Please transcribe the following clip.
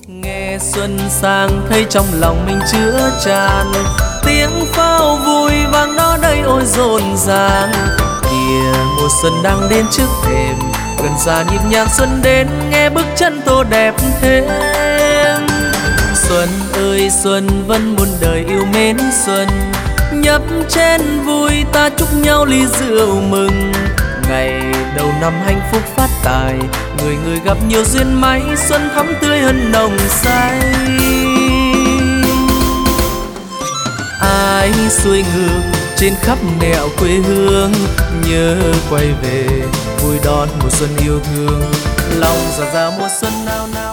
Nghe xuân sang thấy trong lòng mình chứa tràn, tiếng pháo vui vang đó đây ôi rộn ràng. Kìa mùa xuân đang đến trước thềm, gần xa nhịp nhàng xuân đến, nghe bước chân tô đẹp thêm. Xuân ơi xuân vẫn muôn đời yêu mến xuân, nhấp chén vui ta chúc nhau ly rượu mừng. Ngày đầu năm hạnh phúc phát tài, người người gặp nhiều duyên may, xuân thắm tươi hân nồng say. Ai xuôi ngược trên khắp nẻo quê hương, nhớ quay về vui đón mùa xuân yêu thương. Lòng dạt dào mùa xuân nao nao.